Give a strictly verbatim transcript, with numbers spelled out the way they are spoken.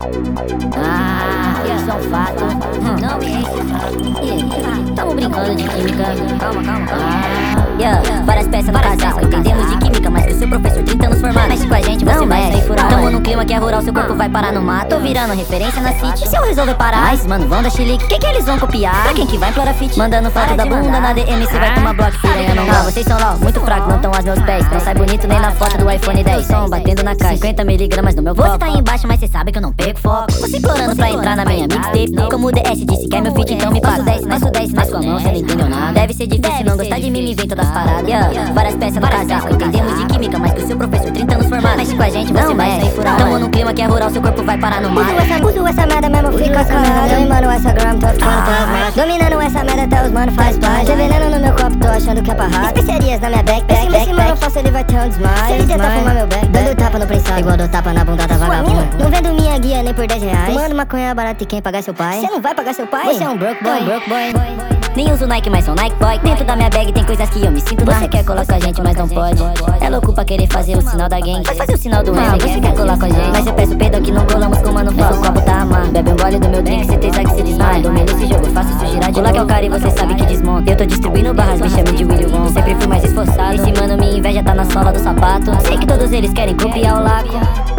Ah, isso é um fato. Não me enche. Tamo brincando de química. Calma, calma, calma. Ah, yeah. Várias peças no casaco. Entendemos de química, mas que o seu professor trinta anos formado. Mexe com a gente, você vai sair furado. Tamo num clima que é rural, seu corpo vai parar no mato. Tô virando referência na city. E se eu resolver parar? Mas, mano, vão da chilique. Que que eles vão copiar? Pra quem que vai implorar fit? Mandando foto da bunda na D M, cê vai tomar bloco, piranha não. Ah, vocês são lá, muito fracos, não tão aos meus pés. Não sai bonito nem na foto do iPhone dez. Som batendo na caixa, cinquenta miligramas no meu copo. Você tá aí embaixo, mas cê sabe que eu não perco foco. Você implorando pra entrar na minha mixtape. Como o D S disse que é meu feat, então me passo dez, passo dez, mas com a mão cê não entendeu nada. Deve ser difícil não gostar de mim, me vem todas as paradas. Yeah. Várias peças no casaco, entendemos de química, mas que o seu professor trinta anos formado. Mexe com a gente, você vai sair furado. Tamo num clima que é rural, seu corpo vai parar no mar. Uso essa, uso essa merda mesmo, fica calado. Eu mano essa gram, tô ficando pelas mãos. Dominando essa merda até os mano faz plágio. Tem veneno no meu copo, tô achando que é pra rato. Especiarias na minha backpack, back, Esse mano faço, ele vai ter um desmaio. Se ele tentar fumar meu back, dando tapa no prensado, igual dou tapa na bunda da vagabunda. Não vendo minha guia nem por dez reais. Fumando maconha barata e quem pagar seu pai? Você não vai pagar seu pai? Você é um broke boy, um broke boy. Nem uso Nike, mas sou Nike boy. Dentro da minha bag tem coisas que eu me sinto. Você quer colar com a gente, mas não pode. É louco pra querer fazer o sinal da gang. Vai fazer o sinal do M, você quer colar com a gente. Mas eu peço perdão que não colamos com mano falso. O copo tá amado. Bebe um gole do meu drink, certeza que se desmaia. Domino esse jogo, eu faço isso girar de lá que é o cara e você sabe que desmonta. Eu tô distribuindo barras, me chame de Willy Wonka. Sempre fui mais esforçado. Esse mano me inveja, tá na sola do sapato. Sei que todos eles querem copiar o laco.